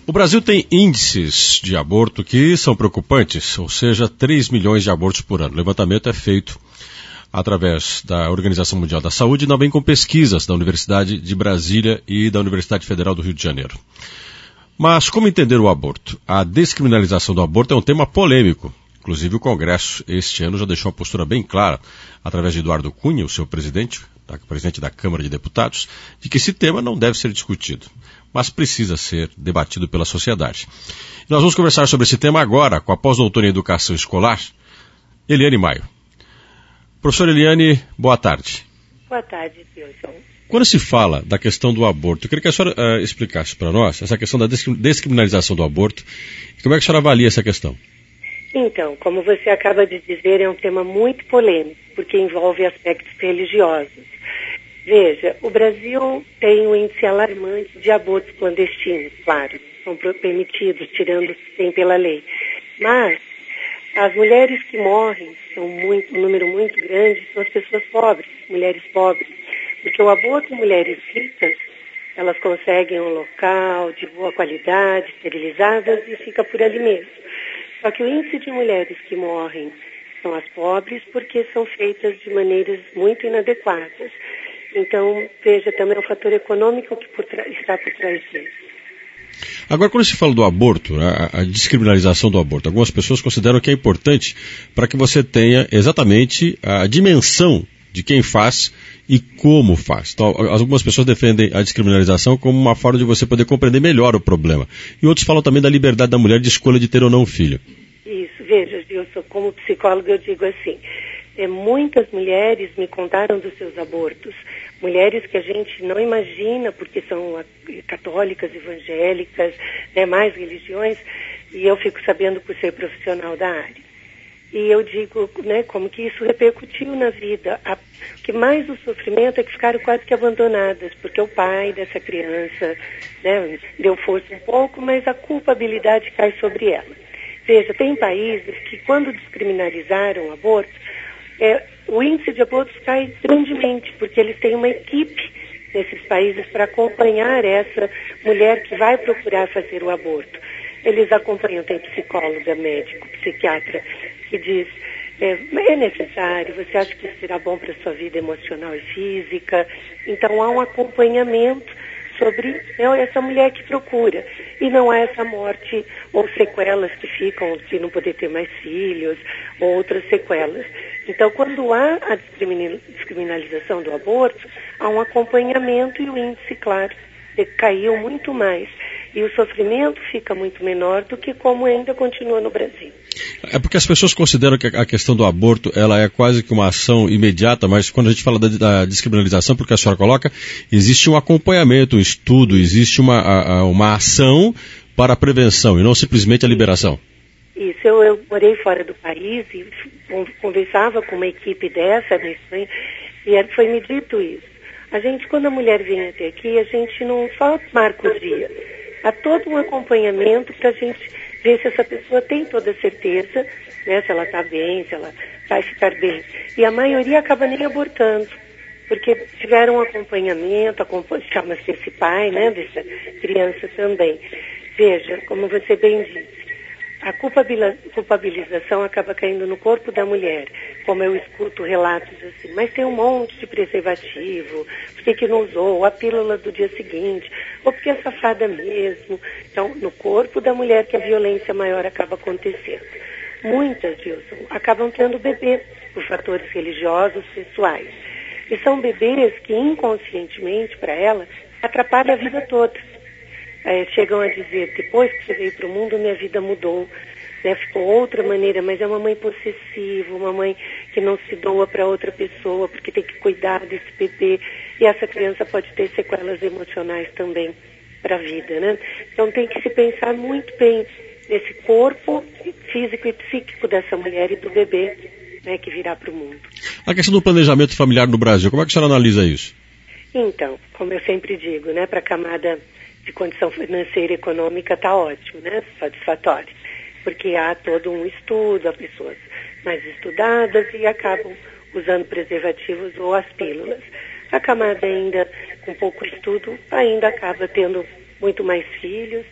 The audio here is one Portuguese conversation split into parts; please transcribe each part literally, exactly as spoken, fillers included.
O Brasil tem índices de aborto que são preocupantes, ou seja, três milhões de abortos por ano. O levantamento é feito através da Organização Mundial da Saúde e também com pesquisas da Universidade de Brasília e da Universidade Federal do Rio de Janeiro. Mas como entender o aborto? A descriminalização do aborto é um tema polêmico. Inclusive o Congresso este ano já deixou uma postura bem clara, através de Eduardo Cunha, o seu presidente, presidente da Câmara de Deputados, de que esse tema não deve ser discutido, mas precisa ser debatido pela sociedade. E nós vamos conversar sobre esse tema agora com a pós-doutora em Educação Escolar, Eliane Maio. Professora Eliane, boa tarde. Boa tarde, Wilson. Quando se fala da questão do aborto, eu queria que a senhora uh, explicasse para nós essa questão da descriminalização do aborto e como é que a senhora avalia essa questão. Então, como você acaba de dizer, é um tema muito polêmico, porque envolve aspectos religiosos. Veja, o Brasil tem um índice alarmante de abortos clandestinos, claro, são permitidos, tirando sem pela lei. Mas as mulheres que morrem, são muito, um número muito grande, são as pessoas pobres, mulheres pobres. Porque o aborto em mulheres ricas, elas conseguem um local de boa qualidade, esterilizadas e fica por ali mesmo. Só que o índice de mulheres que morrem são as pobres porque são feitas de maneiras muito inadequadas. Então, veja, também é um fator econômico que por está por trás disso. Agora, quando se fala do aborto, a, a descriminalização do aborto, algumas pessoas consideram que é importante para que você tenha exatamente a dimensão de quem faz e como faz. Então, algumas pessoas defendem a descriminalização como uma forma de você poder compreender melhor o problema. E outros falam também da liberdade da mulher de escolha de ter ou não um filho. Isso, veja, Gilson, como psicóloga eu digo assim, é, muitas mulheres me contaram dos seus abortos, mulheres que a gente não imagina porque são católicas, evangélicas, né, mais religiões, e eu fico sabendo por ser profissional da área. E eu digo, né, como que isso repercutiu na vida. A, o que mais o sofrimento é que ficaram quase que abandonadas, porque o pai dessa criança, né, deu força um pouco, mas a culpabilidade cai sobre ela. Veja, tem países que quando descriminalizaram o aborto, é, o índice de abortos cai grandemente, porque eles têm uma equipe nesses países para acompanhar essa mulher que vai procurar fazer o aborto. Eles acompanham, tem psicóloga, médico, psiquiatra, que diz, é, é necessário, você acha que isso será bom para a sua vida emocional e física? Então há um acompanhamento sobre é, essa mulher que procura. E não há essa morte ou sequelas que ficam de não poder ter mais filhos ou outras sequelas. Então, quando há a descriminalização do aborto, há um acompanhamento e o índice, claro, caiu muito mais. E o sofrimento fica muito menor do que como ainda continua no Brasil. É porque as pessoas consideram que a questão do aborto ela é quase que uma ação imediata, mas quando a gente fala da, da descriminalização, porque a senhora coloca, existe um acompanhamento, um estudo, existe uma, a, uma ação para a prevenção e não simplesmente a liberação. Isso, eu, eu morei fora do país e conversava com uma equipe dessa na Espanha e foi me dito isso. A gente, quando a mulher vem até aqui, a gente não só marca os dias. Há todo um acompanhamento para a gente ver se essa pessoa tem toda a certeza, né, se ela está bem, se ela vai ficar bem. E a maioria acaba nem abortando, porque tiveram um acompanhamento, chama-se esse pai, né, dessa criança também. Veja, como você bem disse, a culpabilização acaba caindo no corpo da mulher, como eu escuto relatos assim, mas tem um monte de preservativo, por que que não usou, a pílula do dia seguinte, ou porque é safada mesmo. Então, no corpo da mulher que a violência maior acaba acontecendo. Muitas, Wilson, acabam tendo bebês por fatores religiosos, sexuais. E são bebês que inconscientemente, para ela, atrapalham a vida toda. É, chegam a dizer, depois que você veio para o mundo, minha vida mudou, né? Ficou outra maneira, mas é uma mãe possessiva, uma mãe que não se doa para outra pessoa, porque tem que cuidar desse bebê, e essa criança pode ter sequelas emocionais também para a vida, né? Então tem que se pensar muito bem nesse corpo físico e psíquico dessa mulher e do bebê, né, que virá para o mundo. A questão do planejamento familiar no Brasil, como é que a senhora analisa isso? Então, como eu sempre digo, né, para a camada de condição financeira e econômica está ótimo, né? Satisfatório. Porque há todo um estudo, há pessoas mais estudadas e acabam usando preservativos ou as pílulas. A camada ainda com pouco estudo ainda acaba tendo muito mais filhos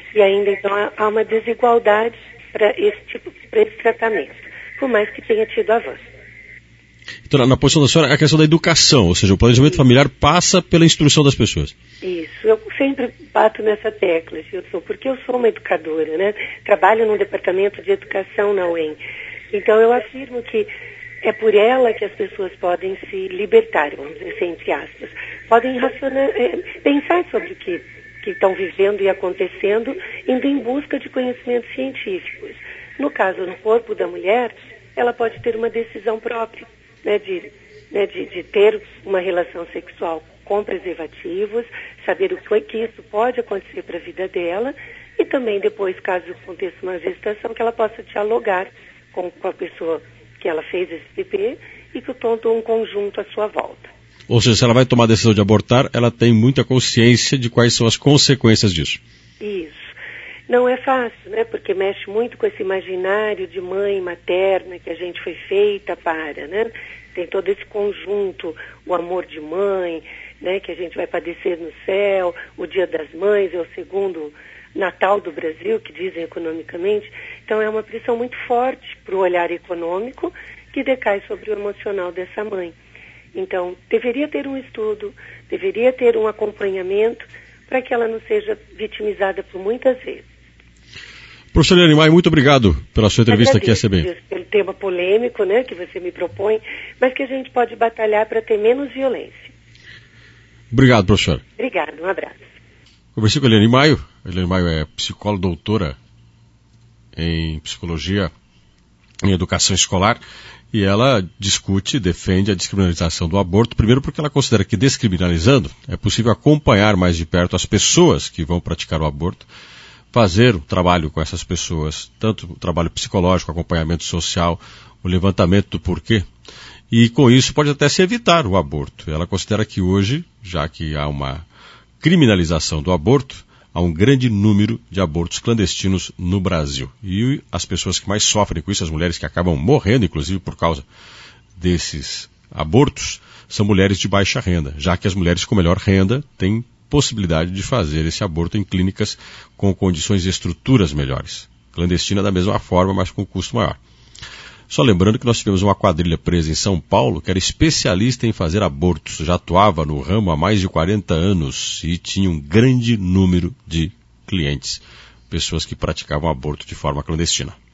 E ainda, então, há uma desigualdade para esse tipo, para esse tratamento, por mais que tenha tido avanço. Então, na posição da senhora, a questão da educação, ou seja, o planejamento Isso. familiar passa pela instrução das pessoas. Isso, eu sempre bato nessa tecla, Gilson, porque eu sou uma educadora, né? Trabalho no departamento de educação na U E M. Então, eu afirmo que é por ela que as pessoas podem se libertar, vamos dizer assim, entre aspas. Podem racionar, é, pensar sobre o que que estão vivendo e acontecendo, indo em busca de conhecimentos científicos. No caso, no corpo da mulher, ela pode ter uma decisão própria, né, de, né, de, de ter uma relação sexual com preservativos, saber o que, que isso pode acontecer para a vida dela, e também depois, caso aconteça uma gestação, que ela possa dialogar com, com a pessoa que ela fez esse bebê e que todo um conjunto à sua volta. Ou seja, se ela vai tomar a decisão de abortar, ela tem muita consciência de quais são as consequências disso. Isso. Não é fácil, né? Porque mexe muito com esse imaginário de mãe materna que a gente foi feita para, né? Tem todo esse conjunto, o amor de mãe, né? Que a gente vai padecer no céu, o Dia das Mães é o segundo Natal do Brasil, que dizem economicamente. Então é uma pressão muito forte para o olhar econômico que decai sobre o emocional dessa mãe. Então, deveria ter um estudo, deveria ter um acompanhamento para que ela não seja vitimizada por muitas vezes. Professor Eliane Maio, muito obrigado pela sua entrevista Agradeço, aqui à C B N. Pelo tema polêmico, né, que você me propõe, mas que a gente pode batalhar para ter menos violência. Obrigado, professor. Obrigado, um abraço. Conversei com a Eliane Maio. A Eliane Maio é psicóloga doutora em psicologia em educação escolar. E ela discute e defende a descriminalização do aborto, primeiro porque ela considera que descriminalizando é possível acompanhar mais de perto as pessoas que vão praticar o aborto, fazer o trabalho com essas pessoas, tanto o trabalho psicológico, acompanhamento social, o levantamento do porquê, e com isso pode até se evitar o aborto. Ela considera que hoje, já que há uma criminalização do aborto, há um grande número de abortos clandestinos no Brasil. E as pessoas que mais sofrem com isso, as mulheres que acabam morrendo, inclusive por causa desses abortos, são mulheres de baixa renda, já que as mulheres com melhor renda têm possibilidade de fazer esse aborto em clínicas com condições e estruturas melhores. Clandestina da mesma forma, mas com custo maior. Só lembrando que nós tivemos uma quadrilha presa em São Paulo que era especialista em fazer abortos, já atuava no ramo há mais de quarenta anos e tinha um grande número de clientes, pessoas que praticavam aborto de forma clandestina.